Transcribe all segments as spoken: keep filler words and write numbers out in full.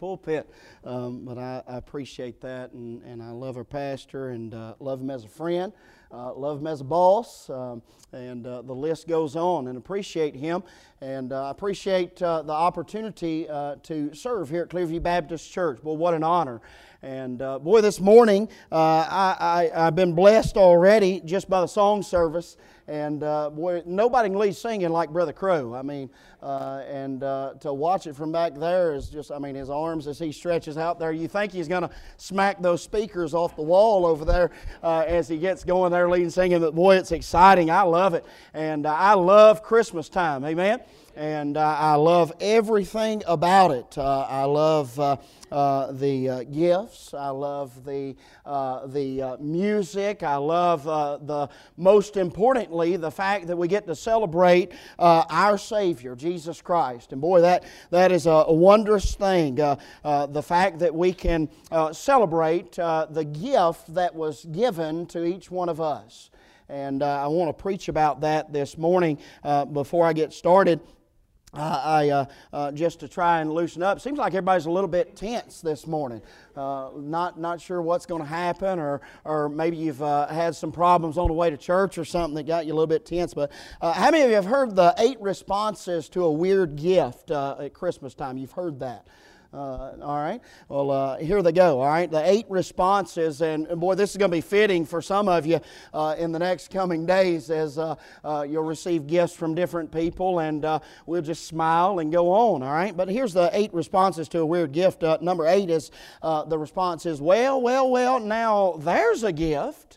pulpit. Um, but I, I appreciate that, and, and I love our pastor, and uh, love him as a friend, uh, love him as a boss, um, and uh, the list goes on, and appreciate him. And I uh, appreciate uh, the opportunity uh, to serve here at Clearview Baptist Church. Well, what an honor. And uh, boy, this morning, uh, I, I, I've been blessed already just by the song service. And uh, boy, nobody can lead singing like Brother Crow. I mean, uh, and uh, to watch it from back there is just, I mean, his arms as he stretches out there, you think he's going to smack those speakers off the wall over there uh, as he gets going there leading singing. But boy, it's exciting. I love it. And uh, I love Christmas time. Amen. And uh, I love everything about it. Uh, I love uh, uh, the uh, gifts. I love the uh, the uh, music. I love uh, the most importantly the fact that we get to celebrate uh, our Savior, Jesus Christ. And boy, that that is a, a wondrous thing. Uh, uh, the fact that we can uh, celebrate uh, the gift that was given to each one of us. And uh, I want to preach about that this morning uh, before I get started. Uh, I uh, uh, just to try and loosen up. Seems like everybody's a little bit tense this morning. Uh, not not sure what's going to happen, or or maybe you've uh, had some problems on the way to church or something that got you a little bit tense. But uh, how many of you have heard the eight responses to a weird gift uh, at Christmas time? You've heard that. Uh, all right. Well, uh, here they go. All right. The eight responses, and, and boy, this is going to be fitting for some of you uh, in the next coming days as uh, uh, you'll receive gifts from different people, and uh, we'll just smile and go on. All right. But here's the eight responses to a weird gift. Uh, number eight is uh, the response is, well, well, well. Now there's a gift.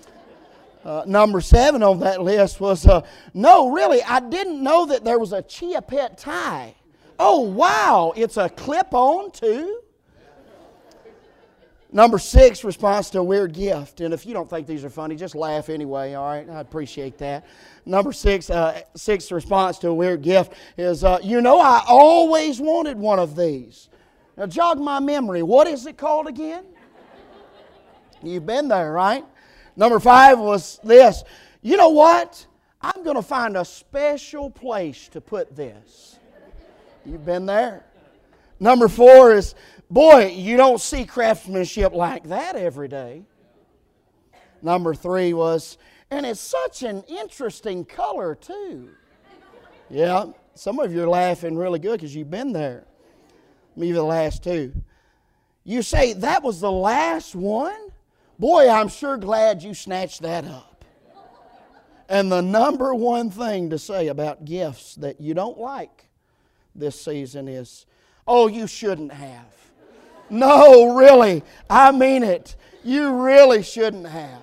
Uh, number seven on that list was, uh, no, really, I didn't know that there was a Chia Pet tie. Oh, wow, it's a clip-on too? Number six, response to a weird gift. And if you don't think these are funny, just laugh anyway, all right? I appreciate that. Number six, uh, sixth response to a weird gift is, uh, you know, I always wanted one of these. Now, jog my memory. What is it called again? You've been there, right? Number five was this. You know what? I'm going to find a special place to put this. You've been there. Number four is, boy, you don't see craftsmanship like that every day. Number three was, and it's such an interesting color too. Yeah, some of you are laughing really good because you've been there. Maybe the last two. You say, that was the last one? Boy, I'm sure glad you snatched that up. And the number one thing to say about gifts that you don't like this season is, oh, you shouldn't have. No, really, I mean it. You really shouldn't have.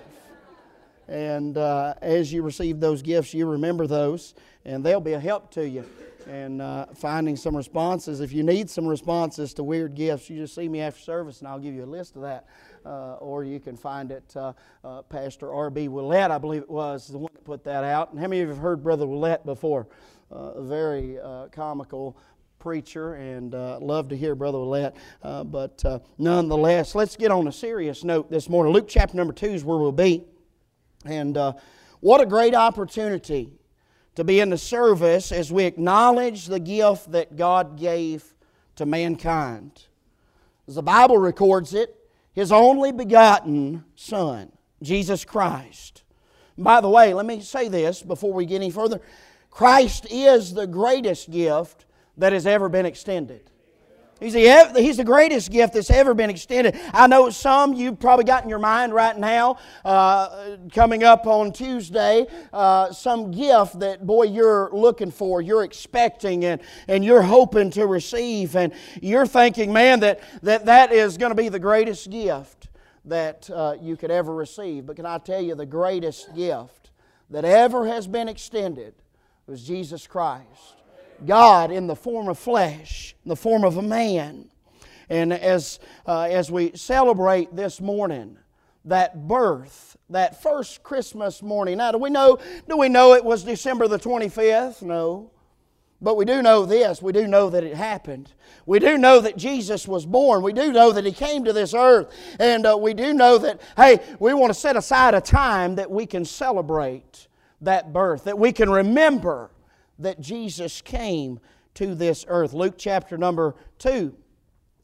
And uh, as you receive those gifts, you remember those, and they'll be a help to you. And uh, finding some responses. If you need some responses to weird gifts, you just see me after service, and I'll give you a list of that. Uh, or you can find it, uh, uh, Pastor R B Willett, I believe it was, the one that put that out. And how many of you have heard Brother Willett before? Uh, a very uh, comical preacher, and uh, love to hear Brother Willett. Uh, but uh, nonetheless, let's get on a serious note this morning. Luke chapter number two is where we'll be. And uh, what a great opportunity to be in the service as we acknowledge the gift that God gave to mankind. As the Bible records it, His only begotten Son, Jesus Christ. And by the way, let me say this before we get any further. Christ is the greatest gift that has ever been extended. He's the, he's the greatest gift that's ever been extended. I know some you've probably got in your mind right now, uh, coming up on Tuesday, uh, some gift that, boy, you're looking for, you're expecting, and, and you're hoping to receive. And you're thinking, man, that that, that is going to be the greatest gift that uh, you could ever receive. But can I tell you, the greatest gift that ever has been extended was Jesus Christ. God in the form of flesh, in the form of a man. And as, uh, as we celebrate this morning, that birth, that first Christmas morning. Now, do we know, do we know it was December the twenty-fifth? No. But we do know this. We do know that it happened. We do know that Jesus was born. We do know that He came to this earth. And uh, we do know that, hey, we want to set aside a time that we can celebrate that birth, that we can remember that Jesus came to this earth. Luke chapter number two.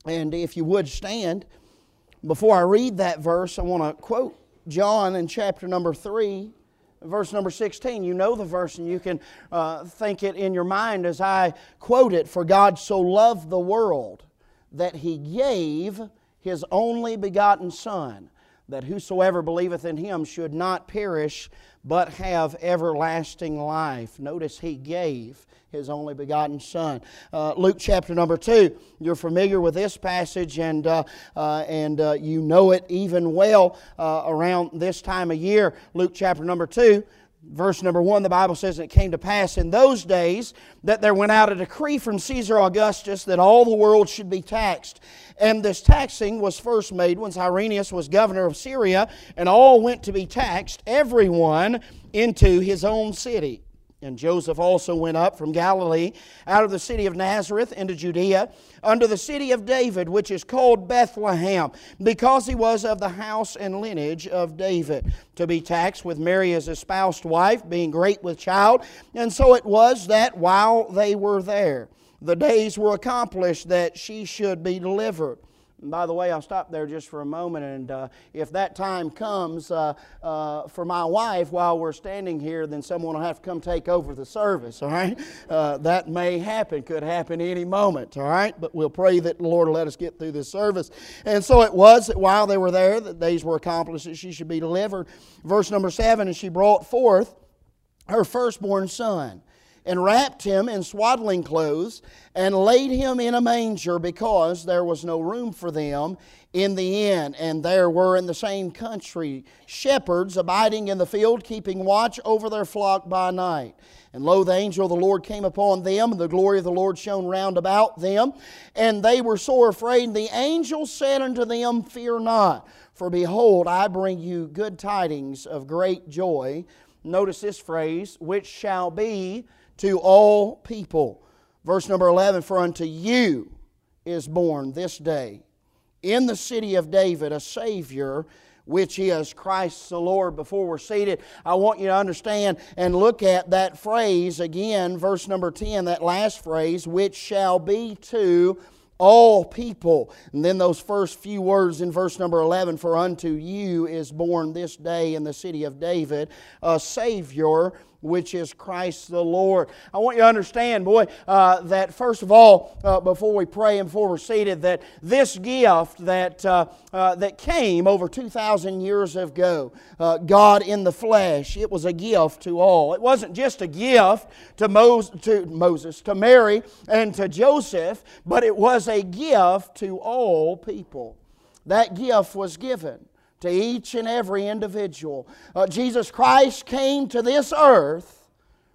And if you would stand, before I read that verse, I want to quote John in chapter number three, verse number sixteen. You know the verse, and you can uh, think it in your mind as I quote it. For God so loved the world that He gave His only begotten Son, that whosoever believeth in Him should not perish, but have everlasting life. Notice He gave His only begotten Son. Uh, Luke chapter number two. You're familiar with this passage, and uh, uh, and uh, you know it even well uh, around this time of year. Luke chapter number two. Verse number one, the Bible says, "And it came to pass in those days that there went out a decree from Caesar Augustus that all the world should be taxed. And this taxing was first made when Cyrenius was governor of Syria, and all went to be taxed, everyone into his own city. And Joseph also went up from Galilee, out of the city of Nazareth into Judea, unto the city of David, which is called Bethlehem, because he was of the house and lineage of David, to be taxed with Mary his espoused wife, being great with child. And so it was that while they were there, the days were accomplished that she should be delivered." And by the way, I'll stop there just for a moment, and uh, if that time comes uh, uh, for my wife while we're standing here, then someone will have to come take over the service, all right? Uh, that may happen, could happen any moment, all right? But we'll pray that the Lord will let us get through this service. And so it was that while they were there, the days were accomplished that she should be delivered. Verse number seven, "And she brought forth her firstborn son, and wrapped him in swaddling clothes, and laid him in a manger, because there was no room for them in the inn. And there were in the same country shepherds abiding in the field, keeping watch over their flock by night. And lo, the angel of the Lord came upon them, and the glory of the Lord shone round about them. And they were sore afraid. And the angel said unto them, Fear not, for behold, I bring you good tidings of great joy." Notice this phrase, "which shall be to all people." Verse number eleven, "For unto you is born this day in the city of David a Savior, which is Christ the Lord." Before we're seated, I want you to understand and look at that phrase again, verse number ten, that last phrase, "which shall be to all people." And then those first few words in verse number eleven, "For unto you is born this day in the city of David a Savior, which is Christ the Lord." I want you to understand, boy, uh, that first of all, uh, before we pray and before we're seated, that this gift that uh, uh, that came over two thousand years ago, uh, God in the flesh, it was a gift to all. It wasn't just a gift to, Mos- to Moses, to Mary, and to Joseph, but it was a gift to all people. That gift was given to each and every individual. Uh, Jesus Christ came to this earth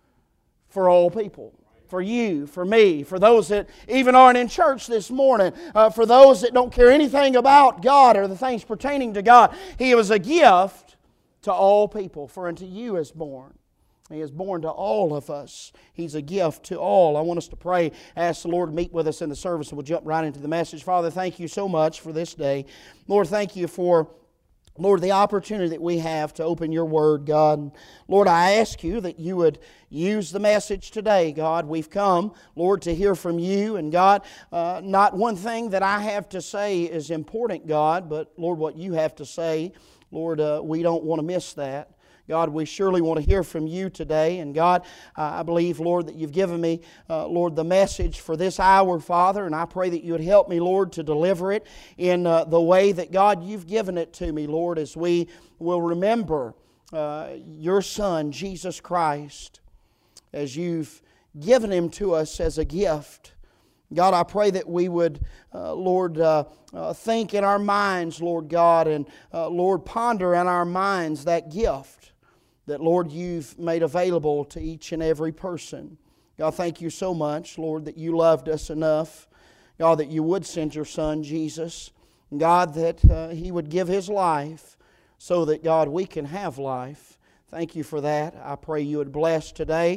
for all people. For you, for me, for those that even aren't in church this morning, uh, for those that don't care anything about God or the things pertaining to God. He was a gift to all people. For unto you is born. He is born to all of us. He's a gift to all. I want us to pray, ask the Lord to meet with us in the service, and we'll jump right into the message. Father, thank you so much for this day. Lord, thank you for Lord, the opportunity that we have to open your word, God. Lord, I ask you that you would use the message today, God. We've come, Lord, to hear from you. And God, uh, not one thing that I have to say is important, God, but Lord, what you have to say, Lord, uh, we don't want to miss that. God, we surely want to hear from you today. And God, uh, I believe, Lord, that you've given me, uh, Lord, the message for this hour, Father. And I pray that you would help me, Lord, to deliver it in uh, the way that, God, you've given it to me, Lord, as we will remember uh, your Son, Jesus Christ, as you've given Him to us as a gift. God, I pray that we would, uh, Lord, uh, uh, think in our minds, Lord God, and uh, Lord, ponder in our minds that gift that, Lord, you've made available to each and every person. God, thank you so much, Lord, that you loved us enough, God, that you would send your Son, Jesus, God, that uh, He would give His life so that, God, we can have life. Thank you for that. I pray you would bless today.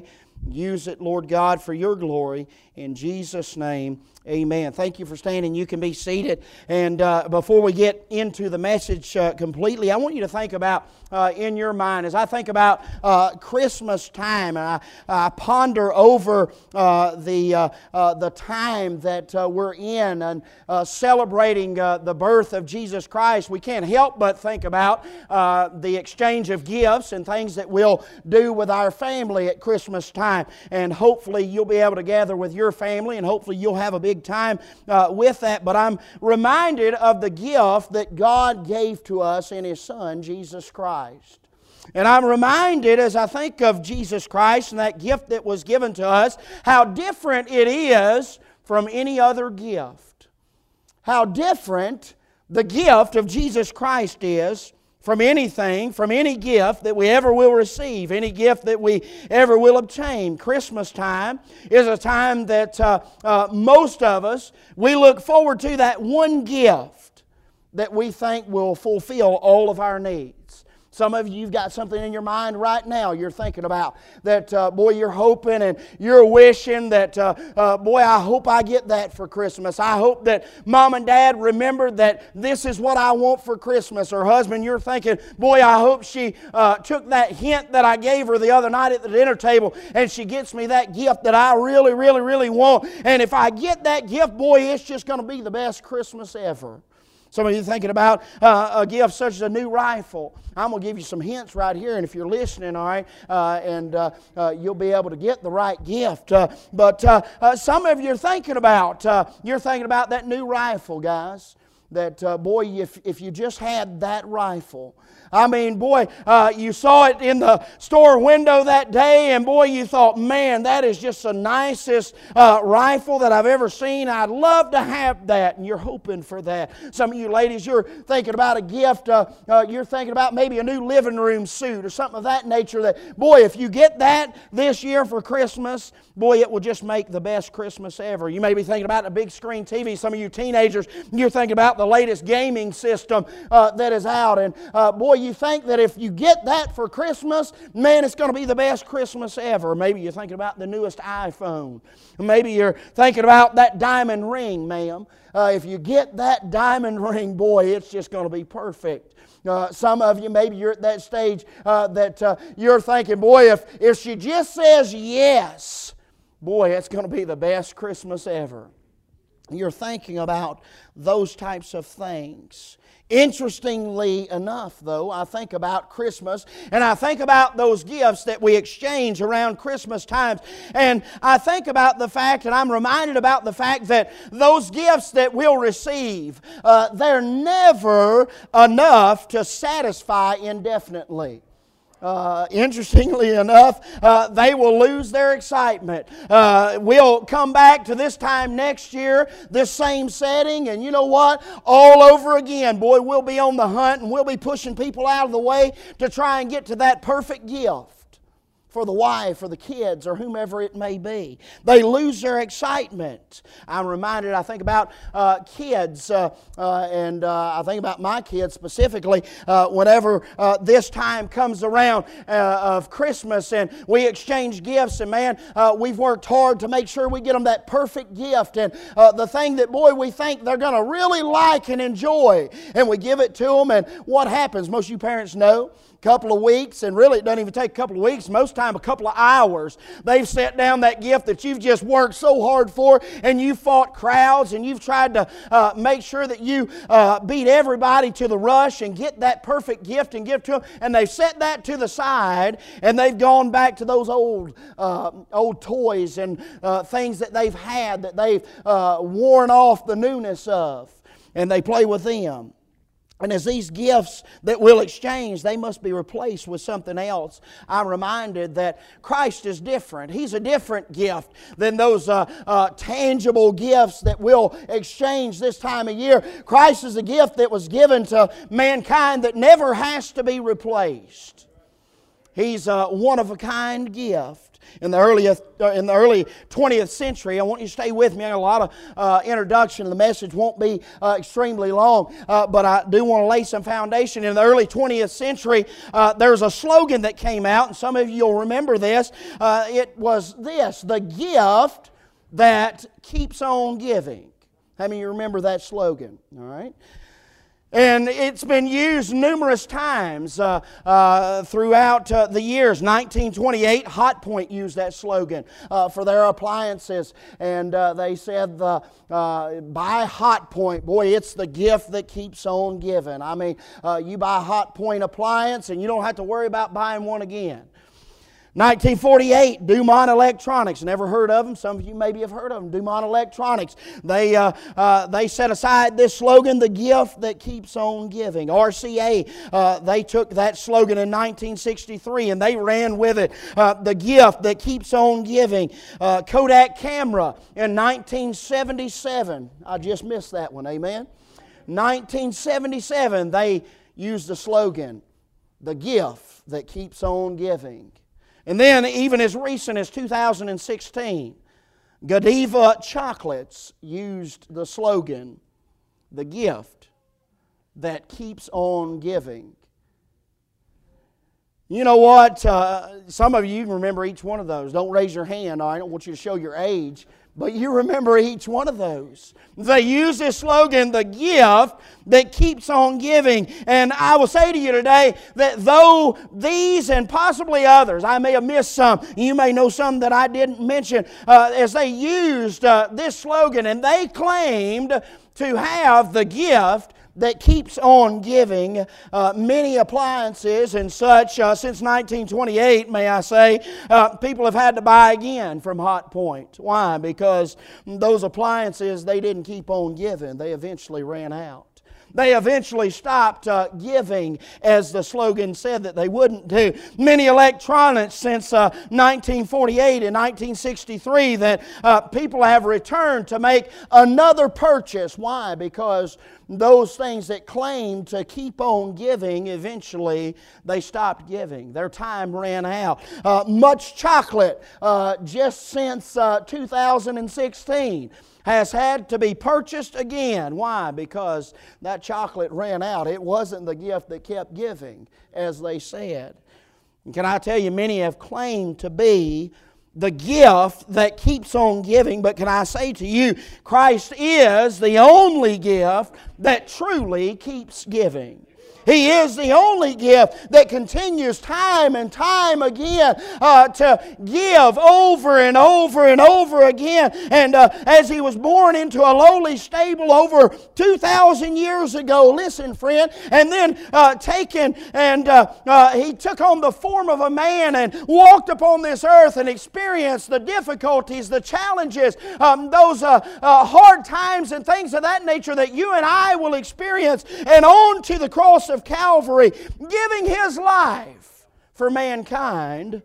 Use it, Lord God, for your glory. In Jesus' name, amen. Thank you for standing. You can be seated. And uh, before we get into the message uh, completely, I want you to think about uh, in your mind, as I think about uh, Christmas time, and I, I ponder over uh, the, uh, uh, the time that uh, we're in and uh, celebrating uh, the birth of Jesus Christ, we can't help but think about uh, the exchange of gifts and things that we'll do with our family at Christmas time. And hopefully you'll be able to gather with your family, and hopefully you'll have a big time uh, with that. But I'm reminded of the gift that God gave to us in His Son, Jesus Christ. And I'm reminded, as I think of Jesus Christ and that gift that was given to us, how different it is from any other gift. How different the gift of Jesus Christ is from anything, from any gift that we ever will receive, any gift that we ever will obtain. Christmas time is a time that uh, uh, most of us, we look forward to that one gift that we think will fulfill all of our needs. Some of you, you've got something in your mind right now you're thinking about that, uh, boy, you're hoping and you're wishing that, uh, uh, boy, I hope I get that for Christmas. I hope that Mom and Dad remembered that this is what I want for Christmas. Or husband, you're thinking, boy, I hope she uh, took that hint that I gave her the other night at the dinner table and she gets me that gift that I really, really, really want. And if I get that gift, boy, it's just going to be the best Christmas ever. Some of you are thinking about uh, a gift such as a new rifle. I'm going to give you some hints right here, and if you're listening, all right, uh, and uh, uh, you'll be able to get the right gift. Uh, but uh, uh, some of you are thinking about, uh, you're thinking about that new rifle, guys. That, uh, boy, if, if you just had that rifle. I mean, boy, uh, you saw it in the store window that day, and boy, you thought, man, that is just the nicest uh, rifle that I've ever seen. I'd love to have that, and you're hoping for that. Some of you ladies, you're thinking about a gift. Uh, uh, you're thinking about maybe a new living room suit or something of that nature that, boy, if you get that this year for Christmas, boy, it will just make the best Christmas ever. You may be thinking about a big screen T V. Some of you teenagers, you're thinking about the latest gaming system uh, that is out. And uh, boy, you think that if you get that for Christmas, man, it's going to be the best Christmas ever. Maybe you're thinking about the newest iPhone. Maybe you're thinking about that diamond ring, ma'am. Uh, if you get that diamond ring, boy, it's just going to be perfect. Uh, some of you, maybe you're at that stage uh, that uh, you're thinking, boy, if, if she just says yes, boy, it's going to be the best Christmas ever. You're thinking about those types of things. Interestingly enough, though, I think about Christmas, and I think about those gifts that we exchange around Christmas times, and I think about the fact, and I'm reminded about the fact that those gifts that we'll receive, uh, they're never enough to satisfy indefinitely. Uh, interestingly enough, uh, they will lose their excitement. Uh, we'll come back to this time next year, this same setting, and you know what? All over again. Boy, we'll be on the hunt, and we'll be pushing people out of the way to try and get to that perfect gift for the wife or the kids or whomever it may be. They lose their excitement. I'm reminded, I think about uh, kids, uh, uh, and uh, I think about my kids specifically, uh, whenever uh, this time comes around uh, of Christmas and we exchange gifts, and man, uh, we've worked hard to make sure we get them that perfect gift, and uh, the thing that, boy, we think they're going to really like and enjoy, and we give it to them, and what happens? Most of you parents know, couple of weeks, and really it doesn't even take a couple of weeks, most time a couple of hours, they've set down that gift that you've just worked so hard for, and you fought crowds, and you've tried to uh, make sure that you uh, beat everybody to the rush and get that perfect gift and give to them, and they've set that to the side, and they've gone back to those old uh, old toys and uh, things that they've had that they've uh, worn off the newness of, and they play with them. And as these gifts that we'll exchange, they must be replaced with something else. I'm reminded that Christ is different. He's a different gift than those uh, uh, tangible gifts that we'll exchange this time of year. Christ is a gift that was given to mankind that never has to be replaced. He's a one-of-a-kind gift. In the early, in the early twentieth century, I want you to stay with me. I got a lot of uh, introduction. The message won't be uh, extremely long, uh, but I do want to lay some foundation. In the early twentieth century, uh, there's a slogan that came out, and some of you will remember this. Uh, it was this: the gift that keeps on giving. How many of you remember that slogan? All right. And it's been used numerous times uh, uh, throughout uh, the years. nineteen twenty-eight, Hot Point used that slogan uh, for their appliances. And uh, they said, the, uh, buy Hot Point. Boy, it's the gift that keeps on giving. I mean, uh, you buy a Hot Point appliance and you don't have to worry about buying one again. nineteen forty-eight, Dumont Electronics. Never heard of them. Some of you maybe have heard of them. Dumont Electronics. They uh, uh, they set aside this slogan, the gift that keeps on giving. R C A, uh, they took that slogan in nineteen sixty-three and they ran with it. Uh, the gift that keeps on giving. Uh, Kodak Camera in nineteen seventy-seven. I just missed that one. Amen. nineteen seventy-seven, they used the slogan, the gift that keeps on giving. And then, even as recent as two thousand sixteen, Godiva Chocolates used the slogan, the gift that keeps on giving. You know what? Uh, some of you remember each one of those. Don't raise your hand. I don't want you to show your age. But you remember each one of those. They use this slogan, the gift that keeps on giving. And I will say to you today that though these and possibly others, I may have missed some, you may know some that I didn't mention, uh, as they used uh, this slogan and they claimed to have the gift that keeps on giving. Uh, many appliances and such, uh, since nineteen twenty-eight, may I say, uh, people have had to buy again from Hot Point. Why? Because those appliances, they didn't keep on giving. They eventually ran out. They eventually stopped uh, giving, as the slogan said that they wouldn't do. Many electronics since uh, nineteen forty-eight and nineteen sixty-three that uh, people have returned to make another purchase. Why? Because those things that claimed to keep on giving, eventually they stopped giving. Their time ran out. Uh, much chocolate uh, just since uh, two thousand sixteen has had to be purchased again. Why? Because that chocolate ran out. It wasn't the gift that kept giving, as they said. And can I tell you, many have claimed to be the gift that keeps on giving, but can I say to you, Christ is the only gift that truly keeps giving. He is the only gift that continues time and time again uh, to give over and over and over again. And uh, as He was born into a lowly stable over two thousand years ago, listen friend, and then uh, taken and uh, uh, He took on the form of a man and walked upon this earth and experienced the difficulties, the challenges, um, those uh, uh, hard times and things of that nature that you and I will experience, and on to the cross of of Calvary, giving His life for mankind,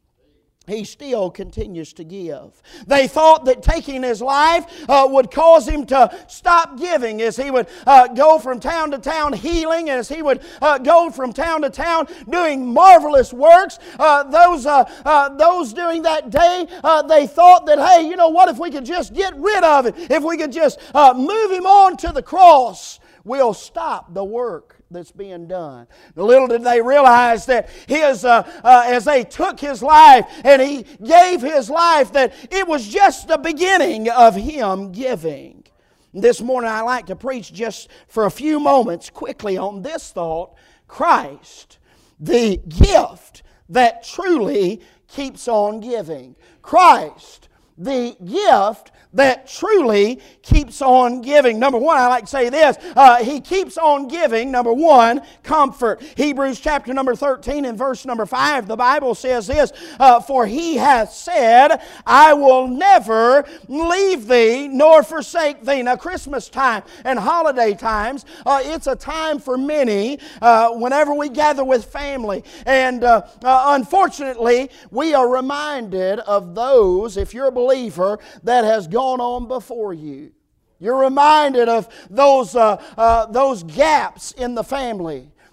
He still continues to give. They thought that taking His life uh, would cause Him to stop giving, as He would uh, go from town to town healing, as He would uh, go from town to town doing marvelous works. Uh, those, uh, uh, those during that day, uh, they thought that, hey, you know what, if we could just get rid of it, if we could just uh, move Him on to the cross, we'll stop the work that's being done. Little did they realize that his, uh, uh, as they took His life and He gave His life, that it was just the beginning of Him giving. This morning I'd like to preach just for a few moments quickly on this thought: Christ, the gift that truly keeps on giving. Christ, the gift that truly keeps on giving. Number one, I like to say this. Uh, he keeps on giving, number one, comfort. Hebrews chapter number thirteen and verse number five, the Bible says this, uh, For He hath said, I will never leave thee nor forsake thee. Now, Christmas time and holiday times, uh, it's a time for many uh, whenever we gather with family. And uh, uh, unfortunately, we are reminded of those, if you're a believer, that has gone on before you. You're reminded of those, uh, uh, those gaps in the family.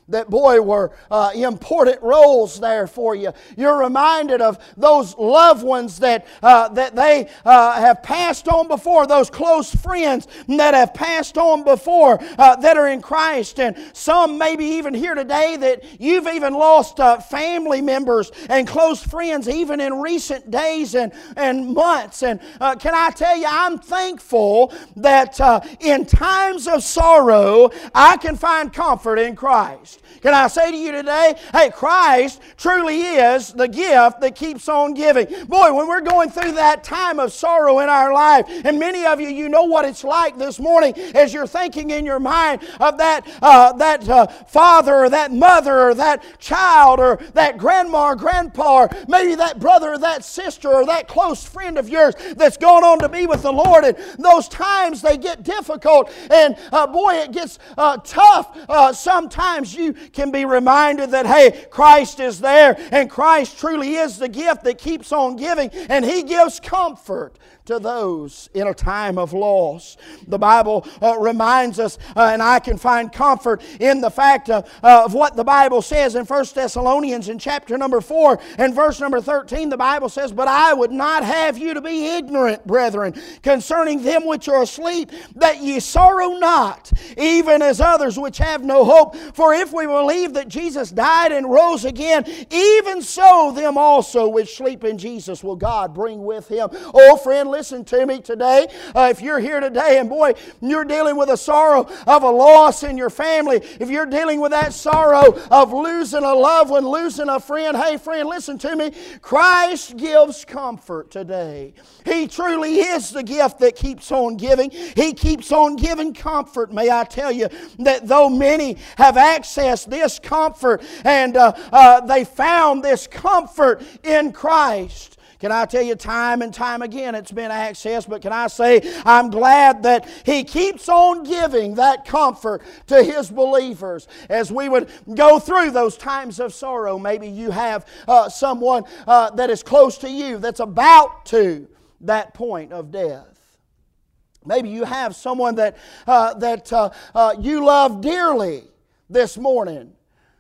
that, boy, were uh, important roles there for you. You're reminded of those loved ones that, uh, that they uh, have passed on before, those close friends that have passed on before uh, that are in Christ. And some maybe even here today that you've even lost uh, family members and close friends even in recent days and, and months. And uh, can I tell you, I'm thankful that uh, in times of sorrow, I can find comfort in Christ. Can I say to you today, hey, Christ truly is the gift that keeps on giving. Boy, when we're going through that time of sorrow in our life, and many of you, you know what it's like this morning as you're thinking in your mind of that, uh, that uh, father or that mother or that child or that grandma or grandpa or maybe that brother or that sister or that close friend of yours that's gone on to be with the Lord. And those times they get difficult and uh, boy, it gets uh, tough. Uh, sometimes you can be reminded that, hey, Christ is there and Christ truly is the gift that keeps on giving, and He gives comfort to those in a time of loss. The Bible uh, reminds us, uh, and I can find comfort in the fact of, uh, of what the Bible says in First Thessalonians in chapter number four and verse number thirteen. The Bible says, "But I would not have you to be ignorant, brethren, concerning them which are asleep, that ye sorrow not, even as others which have no hope. For if we believe that Jesus died and rose again, even so them also which sleep in Jesus will God bring with Him." Oh, friend, listen to me today. Uh, if you're here today and boy, you're dealing with a sorrow of a loss in your family, if you're dealing with that sorrow of losing a loved one, losing a friend, hey friend, listen to me. Christ gives comfort today. He truly is the gift that keeps on giving. He keeps on giving comfort. May I tell you that though many have accessed this comfort and uh, uh, they found this comfort in Christ, can I tell you time and time again it's been accessed, but can I say I'm glad that He keeps on giving that comfort to His believers as we would go through those times of sorrow. Maybe you have uh, someone uh, that is close to you that's about to that point of death. Maybe you have someone that, uh, that uh, uh, you love dearly this morning,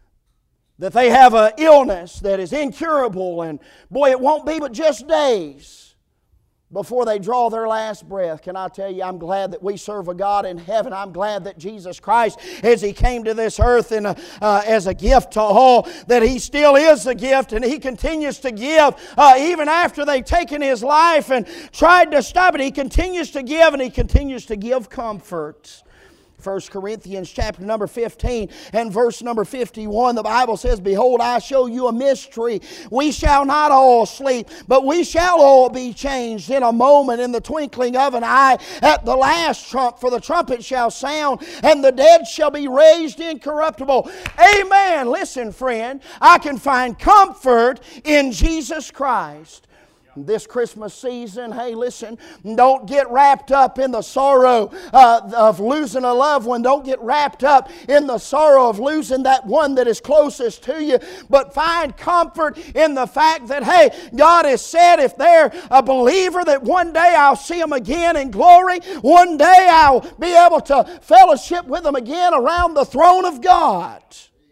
that they have an illness that is incurable, and boy, it won't be but just days before they draw their last breath. Can I tell you, I'm glad that we serve a God in heaven. I'm glad that Jesus Christ, as He came to this earth and, uh, uh, as a gift to all, that He still is the gift, and He continues to give. Uh, even after they've taken His life and tried to stop it, He continues to give, and He continues to give comfort. First Corinthians chapter number fifteen and verse number fifty-one, the Bible says, "Behold, I show you a mystery. We shall not all sleep, but we shall all be changed in a moment, in the twinkling of an eye, at the last trump. For the trumpet shall sound, and the dead shall be raised incorruptible." Amen. Listen, friend, I can find comfort in Jesus Christ. This Christmas season, hey, listen, don't get wrapped up in the sorrow uh, of losing a loved one. Don't get wrapped up in the sorrow of losing that one that is closest to you. But find comfort in the fact that, hey, God has said if they're a believer that one day I'll see them again in glory. One day I'll be able to fellowship with them again around the throne of God.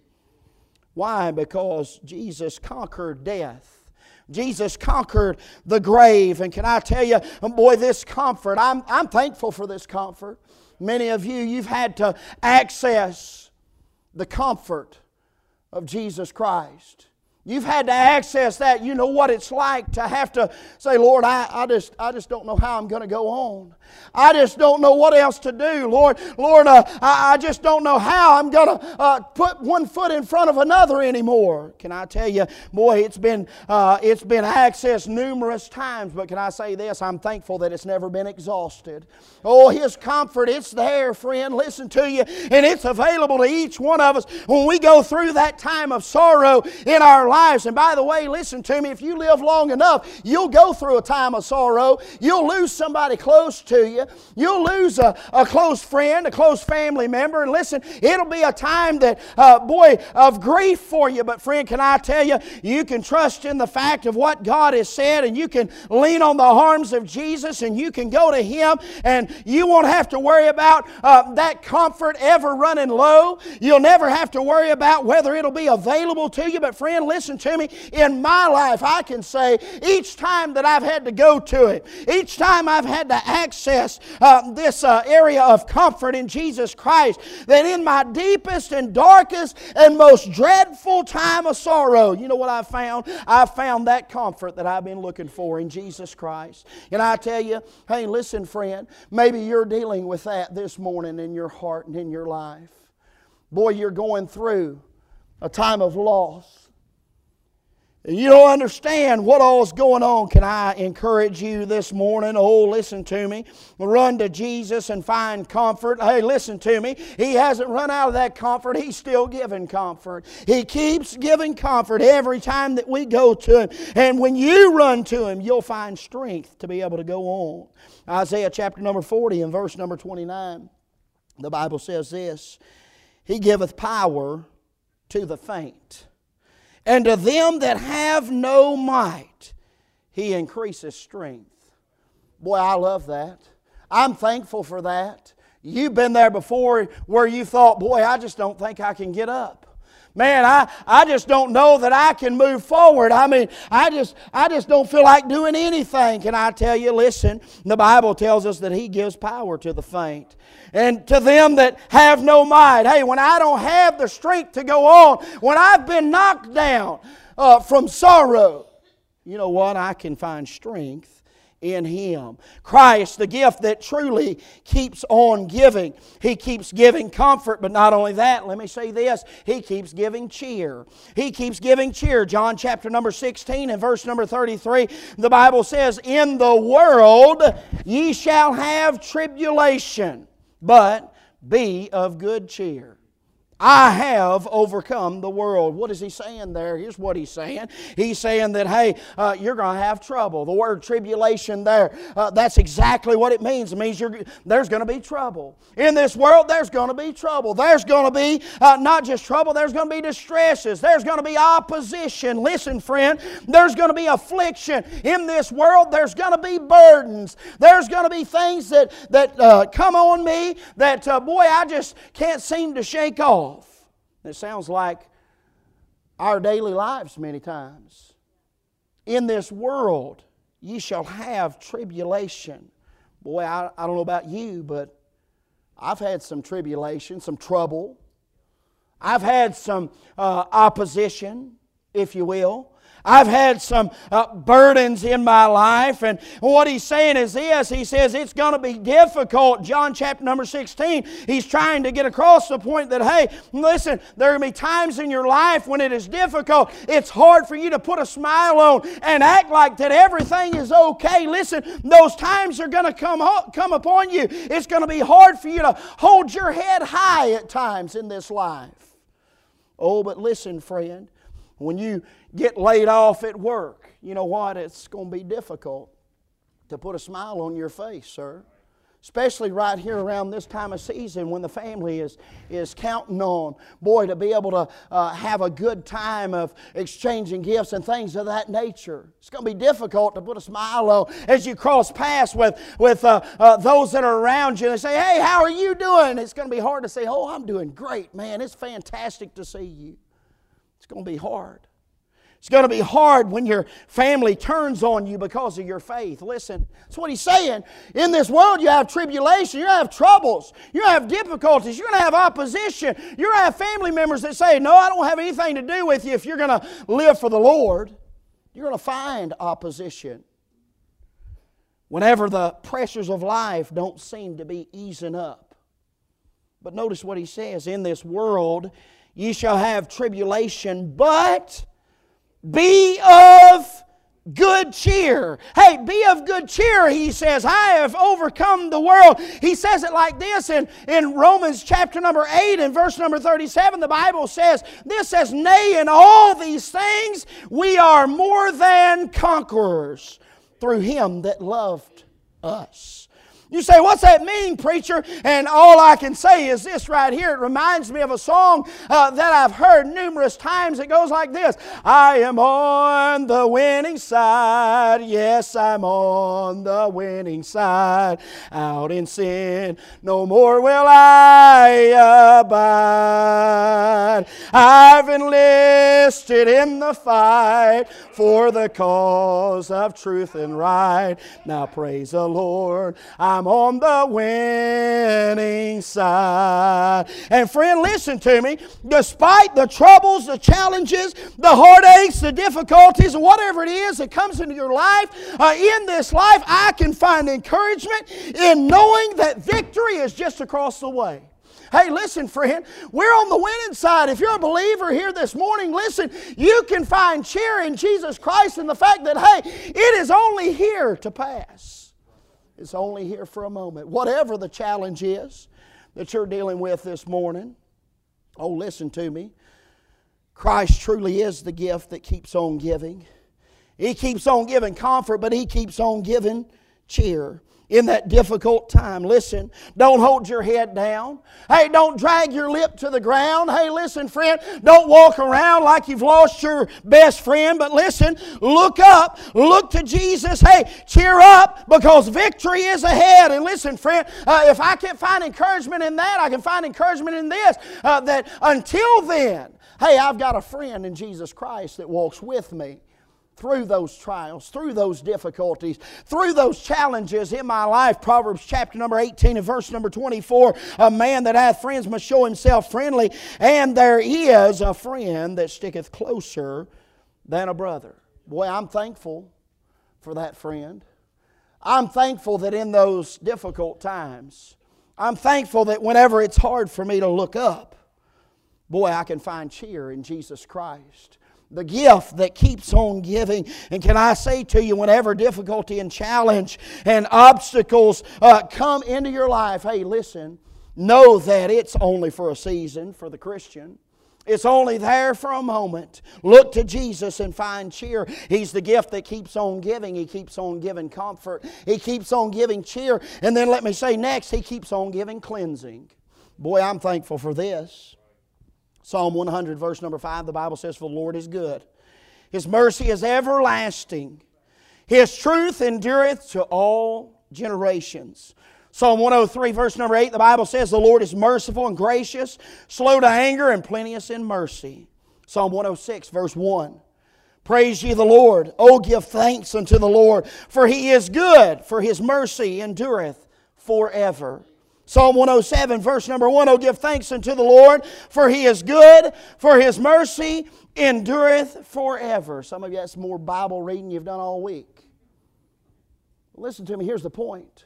Why? Because Jesus conquered death. Jesus conquered the grave. And can I tell you, boy, this comfort, I'm, I'm thankful for this comfort. Many of you, you've had to access the comfort of Jesus Christ. You've had to access that. You know what it's like to have to say, "Lord, I, I just I just don't know how I'm going to go on. I just don't know what else to do. Lord, Lord, uh, I, I just don't know how I'm going to uh, put one foot in front of another anymore." Can I tell you, boy, it's been uh, it's been accessed numerous times. But can I say this? I'm thankful that it's never been exhausted. Oh, His comfort, it's there, friend. Listen to you, and it's available to each one of us when we go through that time of sorrow in our lives. And by the way, listen to me, if you live long enough, you'll go through a time of sorrow. You'll lose somebody close to you. You'll lose a, a close friend, a close family member. And listen, it'll be a time that, uh, boy, of grief for you. But friend, can I tell you, you can trust in the fact of what God has said, and you can lean on the arms of Jesus, and you can go to Him, and you won't have to worry about uh, that comfort ever running low. You'll never have to worry about whether it'll be available to you. But friend, listen to me. In my life, I can say each time that I've had to go to it, each time I've had to access uh, this uh, area of comfort in Jesus Christ, that in my deepest and darkest and most dreadful time of sorrow, you know what I've found? I've found that comfort that I've been looking for in Jesus Christ. And I tell you, hey, listen, friend, maybe you're dealing with that this morning in your heart and in your life. Boy, you're going through a time of loss. And you don't understand what all is going on. Can I encourage you this morning? Oh, listen to me. Run to Jesus and find comfort. Hey, listen to me. He hasn't run out of that comfort. He's still giving comfort. He keeps giving comfort every time that we go to Him. And when you run to Him, you'll find strength to be able to go on. Isaiah chapter number forty and verse number twenty-nine. The Bible says this: He giveth power to the faint, and to them that have no might, He increases strength. Boy, I love that. I'm thankful for that. You've been there before where you thought, boy, I just don't think I can get up. Man, I, I just don't know that I can move forward. I mean, I just, I just don't feel like doing anything. Can I tell you, listen, the Bible tells us that He gives power to the faint, and to them that have no might. Hey, when I don't have the strength to go on, when I've been knocked down uh, from sorrow, you know what? I can find strength in Him. Christ, the gift that truly keeps on giving. He keeps giving comfort, but not only that, let me say this, He keeps giving cheer. He keeps giving cheer. John chapter number sixteen and verse number thirty-three, the Bible says, In the world ye shall have tribulation, but be of good cheer. I have overcome the world. What is He saying there? Here's what He's saying. He's saying that, hey, uh, you're going to have trouble. The word tribulation there, uh, that's exactly what it means. It means you're, there's going to be trouble. In this world, there's going to be trouble. There's going to be uh, not just trouble, there's going to be distresses. There's going to be opposition. Listen, friend, there's going to be affliction. In this world, there's going to be burdens. There's going to be things that, that uh, come on me that, uh, boy, I just can't seem to shake off. It sounds like our daily lives many times. In this world, ye shall have tribulation. Boy, I, I don't know about you, but I've had some tribulation, some trouble. I've had some uh, opposition, if you will. I've had some uh, burdens in my life, and what He's saying is this. He says it's going to be difficult. John chapter number sixteen, He's trying to get across the point that, hey, listen, there are going to be times in your life when it is difficult. It's hard for you to put a smile on and act like that everything is okay. Listen, those times are going to come, come upon you. It's going to be hard for you to hold your head high at times in this life. Oh, but listen, friend, when you get laid off at work, you know what? It's going to be difficult to put a smile on your face, sir. Especially right here around this time of season when the family is, is counting on, boy, to be able to uh, have a good time of exchanging gifts and things of that nature. It's going to be difficult to put a smile on as you cross paths with, with uh, uh, those that are around you. They say, hey, how are you doing? It's going to be hard to say, oh, I'm doing great, man. It's fantastic to see you. It's going to be hard. It's going to be hard when your family turns on you because of your faith. Listen, that's what He's saying. In this world you have tribulation, you have troubles, you have difficulties, you're going to have opposition. You're going to have family members that say, no, I don't have anything to do with you if you're going to live for the Lord. You're going to find opposition. Whenever the pressures of life don't seem to be easing up. But notice what He says, in this world ye shall have tribulation, but be of good cheer. Hey, be of good cheer, he says. I have overcome the world. He says it like this in, in Romans chapter number eight and verse number thirty-seven. The Bible says, this says, nay, in all these things we are more than conquerors through Him that loved us. You say, what's that mean, preacher? And all I can say is this right here. It reminds me of a song uh, that I've heard numerous times. It goes like this. I am on the winning side. Yes, I'm on the winning side. Out in sin, no more will I abide. I've enlisted in the fight for the cause of truth and right. Now praise the Lord. I'm on the winning side. And friend, listen to me. Despite the troubles, the challenges, the heartaches, the difficulties, whatever it is that comes into your life, uh, in this life, I can find encouragement in knowing that victory is just across the way. Hey, listen, friend, we're on the winning side. If you're a believer here this morning, listen, you can find cheer in Jesus Christ in the fact that, hey, it is only here to pass. It's only here for a moment. Whatever the challenge is that you're dealing with this morning, oh, listen to me. Christ truly is the gift that keeps on giving. He keeps on giving comfort, but He keeps on giving cheer in that difficult time. Listen, don't hold your head down. Hey, don't drag your lip to the ground. Hey, listen, friend, don't walk around like you've lost your best friend. But listen, look up. Look to Jesus. Hey, cheer up because victory is ahead. And listen, friend, uh, if I can find encouragement in that, I can find encouragement in this. Uh, that until then, hey, I've got a friend in Jesus Christ that walks with me through those trials, through those difficulties, through those challenges in my life. Proverbs chapter number eighteen and verse number twenty-four, a man that hath friends must show himself friendly, and there is a friend that sticketh closer than a brother. Boy, I'm thankful for that friend. I'm thankful that in those difficult times, I'm thankful that whenever it's hard for me to look up, boy, I can find cheer in Jesus Christ. The gift that keeps on giving. And can I say to you, whenever difficulty and challenge and obstacles uh, come into your life, hey, listen, know that it's only for a season for the Christian. It's only there for a moment. Look to Jesus and find cheer. He's the gift that keeps on giving. He keeps on giving comfort. He keeps on giving cheer. And then let me say next, He keeps on giving cleansing. Boy, I'm thankful for this. Psalm one hundred, verse number five, the Bible says, for the Lord is good. His mercy is everlasting. His truth endureth to all generations. Psalm one oh three, verse number eight, the Bible says, the Lord is merciful and gracious, slow to anger and plenteous in mercy. Psalm one oh six, verse one, praise ye the Lord. O give thanks unto the Lord, for He is good, for His mercy endureth forever. Psalm one oh seven, verse number one, oh, give thanks unto the Lord, for He is good, for His mercy endureth forever. Some of you, that's more Bible reading you've done all week. Listen to me, here's the point.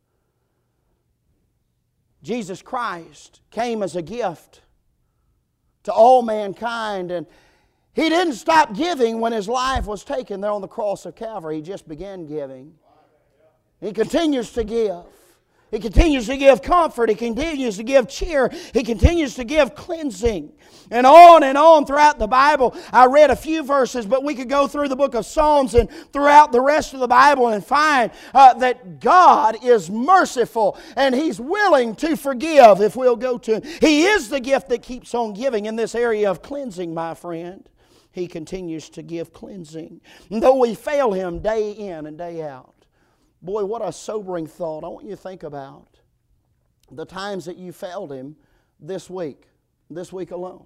Jesus Christ came as a gift to all mankind, and He didn't stop giving when His life was taken there on the cross of Calvary. He just began giving. He continues to give. He continues to give comfort. He continues to give cheer. He continues to give cleansing. And on and on throughout the Bible. I read a few verses, but we could go through the book of Psalms and throughout the rest of the Bible and find uh, that God is merciful and He's willing to forgive if we'll go to Him. He is the gift that keeps on giving in this area of cleansing, my friend. He continues to give cleansing. And though we fail Him day in and day out. Boy, what a sobering thought. I want you to think about the times that you failed Him this week, this week alone.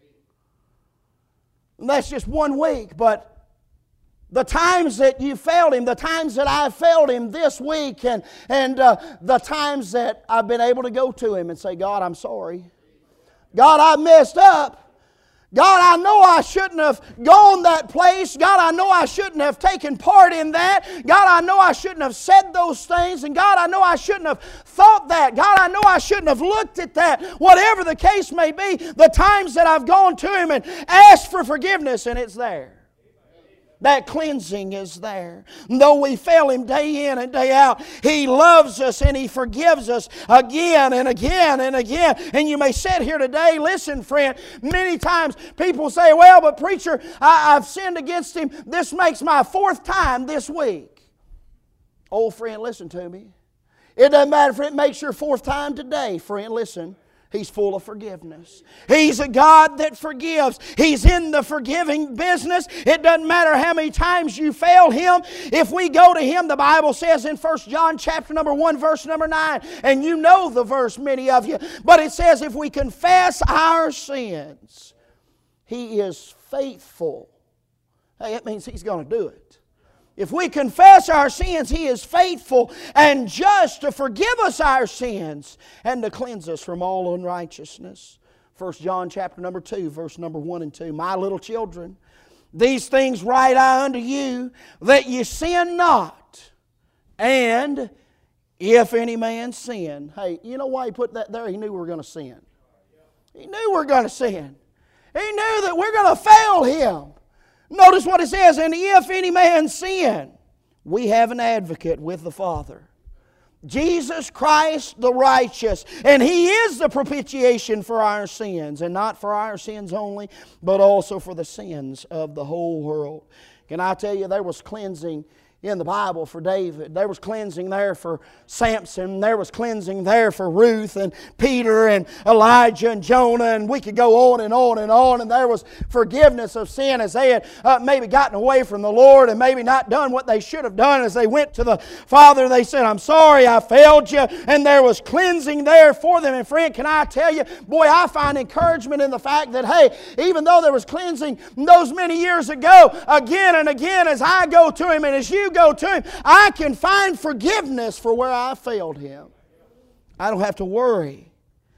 And that's just one week, but the times that you failed Him, the times that I failed Him this week, and, and uh, the times that I've been able to go to Him and say, God, I'm sorry. God, I messed up. God, I know I shouldn't have gone that place. God, I know I shouldn't have taken part in that. God, I know I shouldn't have said those things. And God, I know I shouldn't have thought that. God, I know I shouldn't have looked at that. Whatever the case may be, the times that I've gone to Him and asked for forgiveness, and it's there. That cleansing is there. Though we fail Him day in and day out, He loves us and He forgives us again and again and again. And you may sit here today, listen friend, many times people say, well, but preacher, I, I've sinned against Him. This makes my fourth time this week. Old friend, listen to me. It doesn't matter if it makes your fourth time today, friend, listen. He's full of forgiveness. He's a God that forgives. He's in the forgiving business. It doesn't matter how many times you fail Him. If we go to Him, the Bible says in First John chapter number one, verse number nine, and you know the verse, many of you, but it says if we confess our sins, He is faithful. Hey, that means He's going to do it. If we confess our sins, He is faithful and just to forgive us our sins and to cleanse us from all unrighteousness. First John chapter number two, verse number one and two. My little children, these things write I unto you, that ye sin not. And if any man sin. Hey, you know why He put that there? He knew we were going to sin. He knew we were going to sin. He knew that we're going to fail Him. Notice what it says, and if any man sin, we have an advocate with the Father. Jesus Christ the righteous. And He is the propitiation for our sins. And not for our sins only, but also for the sins of the whole world. Can I tell you, there was cleansing in the Bible for David. There was cleansing there for Samson. There was cleansing there for Ruth and Peter and Elijah and Jonah. And we could go on and on and on. And there was forgiveness of sin as they had uh, maybe gotten away from the Lord and maybe not done what they should have done. As they went to the Father, they said, I'm sorry, I failed you. And there was cleansing there for them. And friend, can I tell you, boy, I find encouragement in the fact that, hey, even though there was cleansing those many years ago, again and again as I go to Him and as you go to Him, I can find forgiveness for where I failed Him. I don't have to worry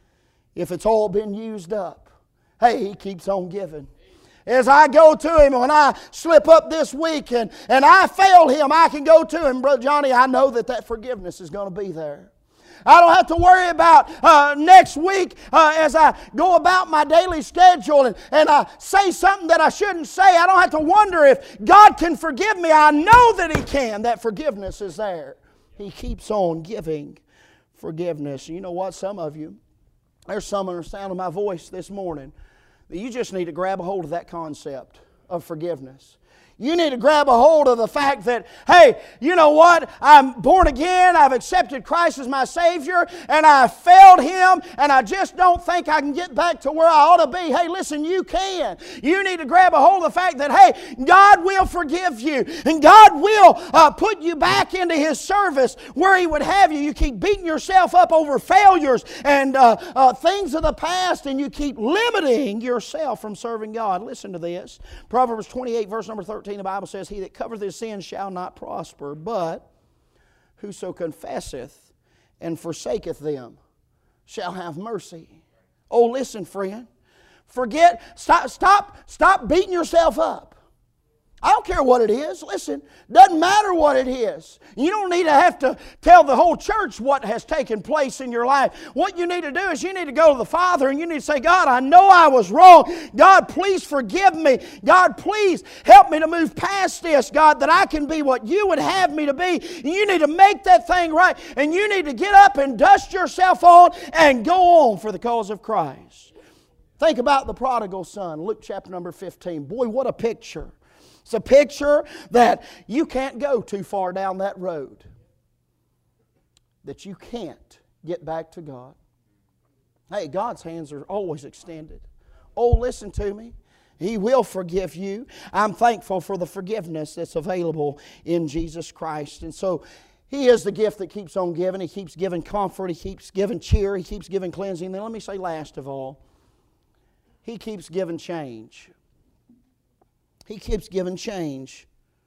if it's all been used up. Hey, He keeps on giving. As I go to Him, when I slip up this week and, and I fail Him, I can go to Him. Brother Johnny, I know that that forgiveness is going to be there. I don't have to worry about uh, next week uh, as I go about my daily schedule and, and I say something that I shouldn't say. I don't have to wonder if God can forgive me. I know that He can. That forgiveness is there. He keeps on giving forgiveness. You know what? Some of you, there's some under the sound of my voice this morning, that you just need to grab a hold of that concept of forgiveness. You need to grab a hold of the fact that, hey, you know what? I'm born again. I've accepted Christ as my Savior. And I failed Him. And I just don't think I can get back to where I ought to be. Hey, listen, you can. You need to grab a hold of the fact that, hey, God will forgive you. And God will uh, put you back into His service where He would have you. You keep beating yourself up over failures and uh, uh, things of the past. And you keep limiting yourself from serving God. Listen to this. Proverbs twenty-eight, verse number thirteen. The Bible says, He that covereth his sins shall not prosper, but whoso confesseth and forsaketh them shall have mercy. Oh, listen, friend. Forget, stop, stop, stop beating yourself up. I don't care what it is. Listen, doesn't matter what it is. You don't need to have to tell the whole church what has taken place in your life. What you need to do is you need to go to the Father and you need to say, God, I know I was wrong. God, please forgive me. God, please help me to move past this, God, that I can be what you would have me to be. You need to make that thing right. And you need to get up and dust yourself on and go on for the cause of Christ. Think about the prodigal son, Luke chapter number fifteen. Boy, what a picture. It's a picture that you can't go too far down that road, that you can't get back to God. Hey, God's hands are always extended. Oh, listen to me. He will forgive you. I'm thankful for the forgiveness that's available in Jesus Christ. And so He is the gift that keeps on giving. He keeps giving comfort. He keeps giving cheer. He keeps giving cleansing. And then let me say last of all, He keeps giving change. He keeps giving change.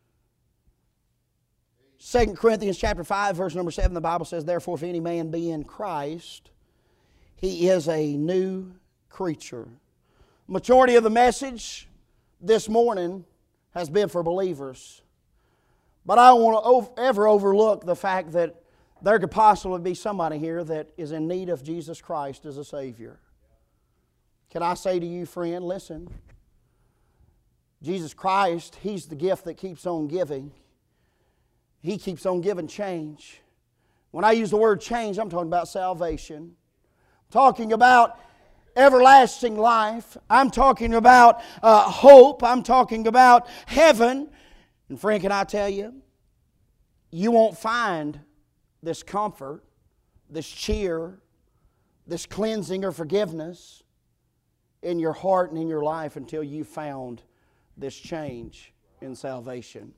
Second Corinthians chapter five, verse number seven, the Bible says, Therefore, if any man be in Christ, he is a new creature. Majority of the message this morning has been for believers. But I don't want to ever overlook the fact that there could possibly be somebody here that is in need of Jesus Christ as a Savior. Can I say to you, friend, listen, Jesus Christ, He's the gift that keeps on giving. He keeps on giving change. When I use the word change, I'm talking about salvation. I'm talking about everlasting life. I'm talking about uh, hope. I'm talking about heaven. And friend, can I tell you, you won't find this comfort, this cheer, this cleansing or forgiveness in your heart and in your life until you found this change in salvation.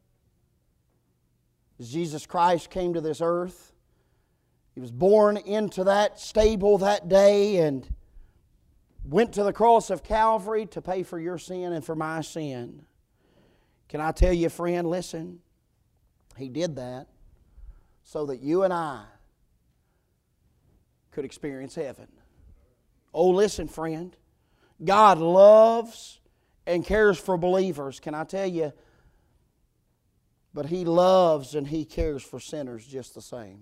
As Jesus Christ came to this earth, He was born into that stable that day and went to the cross of Calvary to pay for your sin and for my sin. Can I tell you, friend, listen, He did that so that you and I could experience heaven. Oh, listen, friend, God loves and cares for believers, can I tell you? But He loves and He cares for sinners just the same.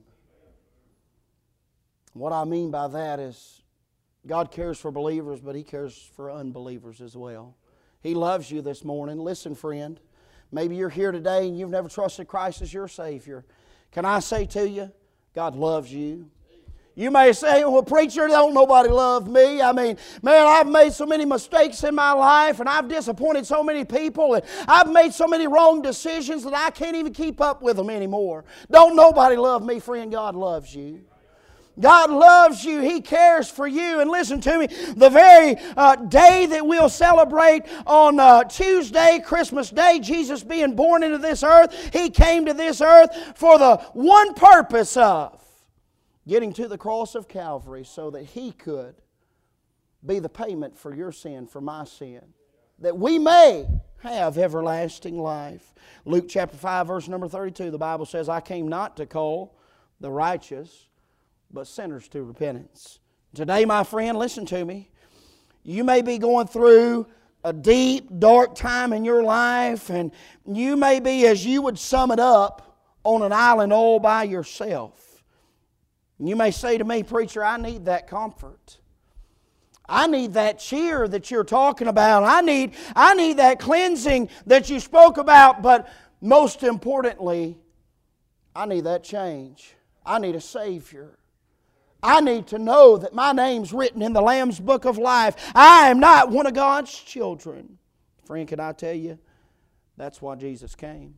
What I mean by that is God cares for believers, but He cares for unbelievers as well. He loves you this morning. Listen, friend, maybe you're here today and you've never trusted Christ as your Savior. Can I say to you, God loves you. You may say, well, preacher, don't nobody love me. I mean, man, I've made so many mistakes in my life and I've disappointed so many people and I've made so many wrong decisions that I can't even keep up with them anymore. Don't nobody love me, friend. God loves you. God loves you. He cares for you. And listen to me, the very uh, day that we'll celebrate on uh, Tuesday, Christmas Day, Jesus being born into this earth, He came to this earth for the one purpose of getting to the cross of Calvary so that He could be the payment for your sin, for my sin, that we may have everlasting life. Luke chapter five, verse number thirty-two, the Bible says, I came not to call the righteous, but sinners to repentance. Today, my friend, listen to me. You may be going through a deep, dark time in your life, and you may be, as you would sum it up, on an island all by yourself. You may say to me, preacher, I need that comfort. I need that cheer that you're talking about. I need, I need that cleansing that you spoke about. But most importantly, I need that change. I need a Savior. I need to know that my name's written in the Lamb's Book of Life. I am not one of God's children. Friend, can I tell you, that's why Jesus came.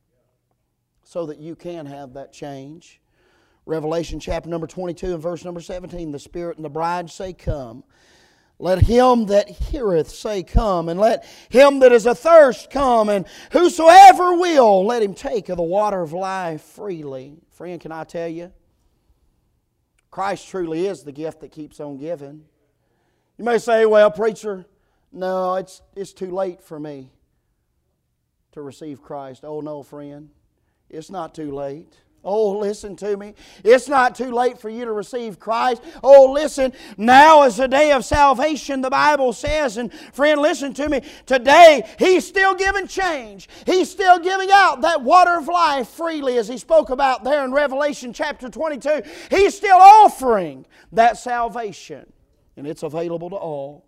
So that you can have that change. Revelation chapter number twenty-two and verse number seventeen, the Spirit and the bride say, come. Let him that heareth say, come. And let him that is athirst come. And whosoever will, let him take of the water of life freely. Friend, can I tell you? Christ truly is the gift that keeps on giving. You may say, well, preacher, no, it's, it's too late for me to receive Christ. Oh, no, friend. It's not too late. Oh, listen to me. It's not too late for you to receive Christ. Oh, listen. Now is the day of salvation, the Bible says. And friend, listen to me. Today, He's still giving change. He's still giving out that water of life freely, as He spoke about there in Revelation chapter twenty-two. He's still offering that salvation. And it's available to all.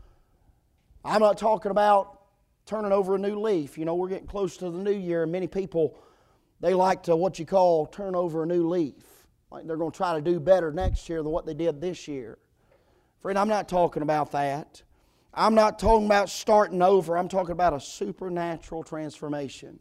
I'm not talking about turning over a new leaf. You know, we're getting close to the new year, and many people, they like to, what you call, turn over a new leaf. Like they're going to try to do better next year than what they did this year. Friend, I'm not talking about that. I'm not talking about starting over. I'm talking about a supernatural transformation.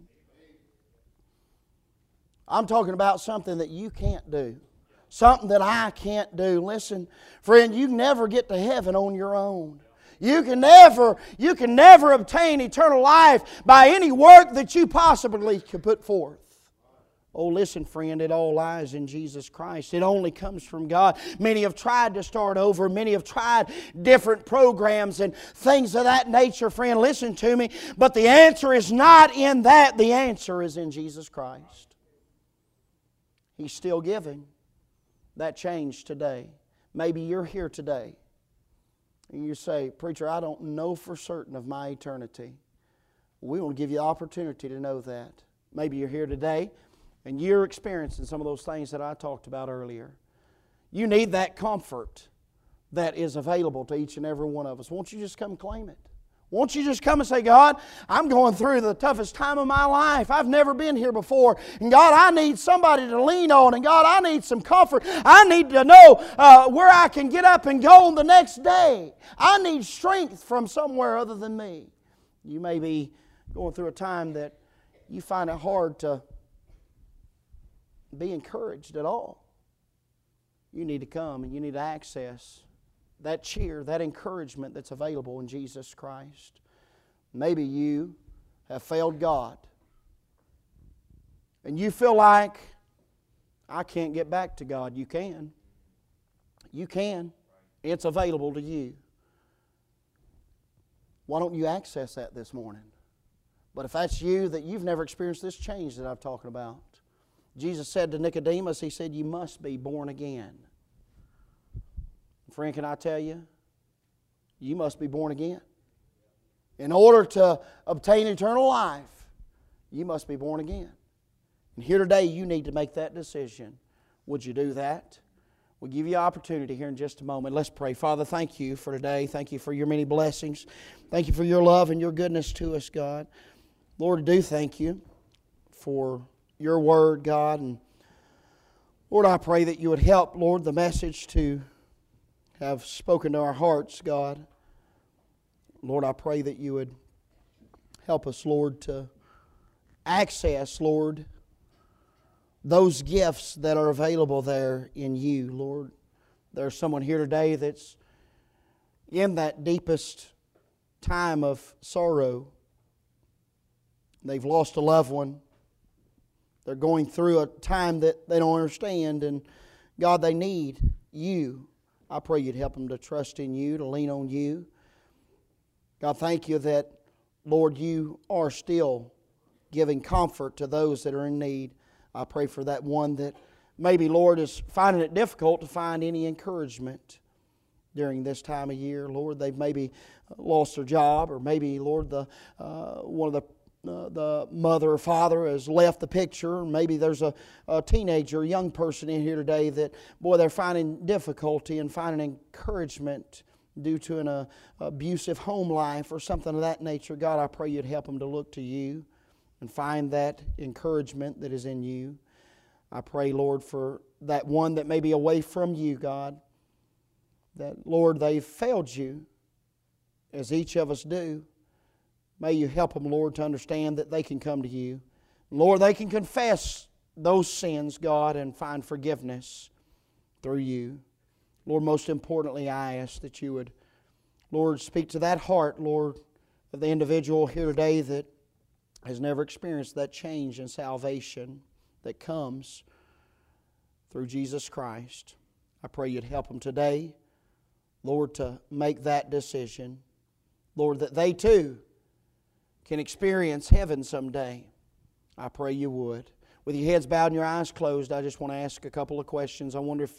I'm talking about something that you can't do. Something that I can't do. Listen, friend, you never get to heaven on your own. You can never, you can never obtain eternal life by any work that you possibly could put forth. Oh, listen, friend, it all lies in Jesus Christ. It only comes from God. Many have tried to start over. Many have tried different programs and things of that nature. Friend, listen to me. But the answer is not in that. The answer is in Jesus Christ. He's still giving that change today. Maybe you're here today and you say, preacher, I don't know for certain of my eternity. We want to give you the opportunity to know that. Maybe you're here today and you're experiencing some of those things that I talked about earlier. You need that comfort that is available to each and every one of us. Won't you just come claim it? Won't you just come and say, God, I'm going through the toughest time of my life. I've never been here before. And God, I need somebody to lean on. And God, I need some comfort. I need to know uh, where I can get up and go on the next day. I need strength from somewhere other than me. You may be going through a time that you find it hard to be encouraged at all. You need to come and you need to access that cheer, that encouragement that's available in Jesus Christ. Maybe you have failed God and you feel like, I can't get back to God. You can. You can. It's available to you. Why don't you access that this morning? But if that's you, that you've never experienced this change that I'm talking about. Jesus said to Nicodemus, He said, you must be born again. Friend, can I tell you? You must be born again. In order to obtain eternal life, you must be born again. And here today, you need to make that decision. Would you do that? We'll give you an opportunity here in just a moment. Let's pray. Father, thank you for today. Thank you for your many blessings. Thank you for your love and your goodness to us, God. Lord, I do thank you for your word, God. And Lord, I pray that you would help, Lord, the message to have spoken to our hearts, God. Lord, I pray that you would help us, Lord, to access, Lord, those gifts that are available there in you, Lord. There's someone here today that's in that deepest time of sorrow. They've lost a loved one. They're going through a time that they don't understand, and God, they need you. I pray you'd help them to trust in you, to lean on you. God, thank you that, Lord, you are still giving comfort to those that are in need. I pray for that one that maybe, Lord, is finding it difficult to find any encouragement during this time of year. Lord, they've maybe lost their job, or maybe, Lord, the uh, one of the Uh, the mother or father has left the picture. Maybe there's a, a teenager, a young person in here today that, boy, they're finding difficulty and finding encouragement due to an uh, abusive home life or something of that nature. God, I pray you'd help them to look to you and find that encouragement that is in you. I pray, Lord, for that one that may be away from you, God, that, Lord, they've failed you, as each of us do. May you help them, Lord, to understand that they can come to you. Lord, they can confess those sins, God, and find forgiveness through you. Lord, most importantly, I ask that you would, Lord, speak to that heart, Lord, of the individual here today that has never experienced that change in salvation that comes through Jesus Christ. I pray you'd help them today, Lord, to make that decision. Lord, that they too can experience heaven someday. I pray you would. With your heads bowed and your eyes closed, I just want to ask a couple of questions. I wonder if